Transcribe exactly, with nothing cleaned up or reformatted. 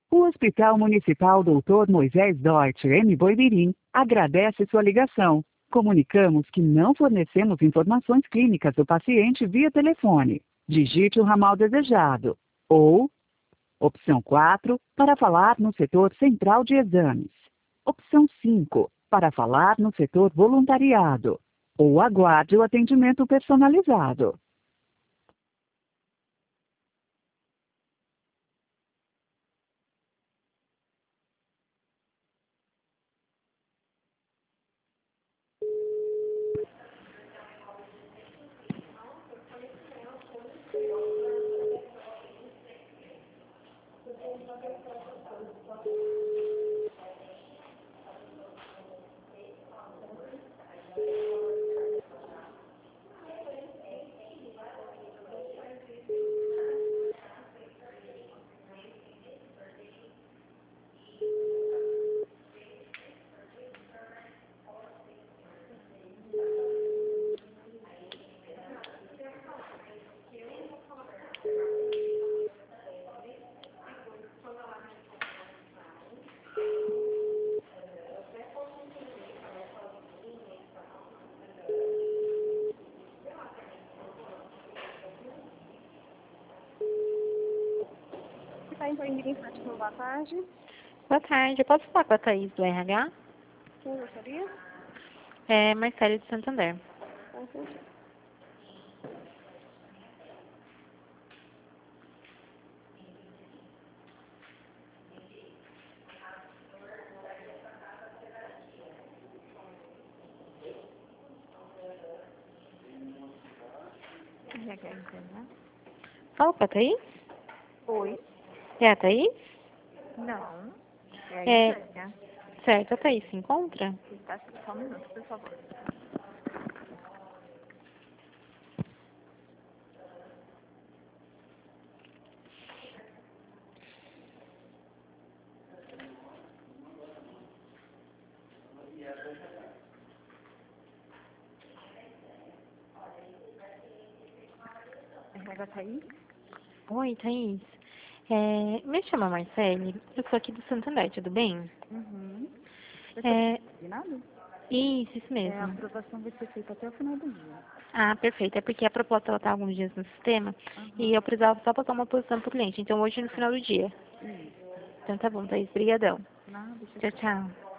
O Hospital Municipal doutor Moisés Deutscher, em Boimirim, agradece sua ligação. Comunicamos que não fornecemos informações clínicas do paciente via telefone. Digite o ramal desejado. Ou, opção quatro, para falar no setor central de exames. Opção cinco, para falar no setor voluntariado. Ou aguarde o atendimento personalizado. Tá em Boimirim, Fátima, boa tarde. Boa tarde, eu posso falar com a Thaís do R H? Quem gostaria? É Marcelo de Santander. Com certeza. R H interna. Fala com a Thaís? Oi. É a Thaís? Não. É a É. Isânia. Certo, a Thaís se encontra? Tá, só um minuto, por favor. R H Thaís? Oi, Thaís. É, me chama Marcele, eu sou aqui do Santander, tudo bem? Uhum. É, Combinado? isso, isso É, a mesmo. aprovação vai ser feita até o final do dia. Ah, perfeito. É porque a proposta ela tá há alguns dias no sistema Uhum. e eu precisava só passar uma posição pro cliente. Então hoje no final do dia. Isso. Então tá bom, Thaís. Brigadão. Nada, deixa eu Tchau, tchau.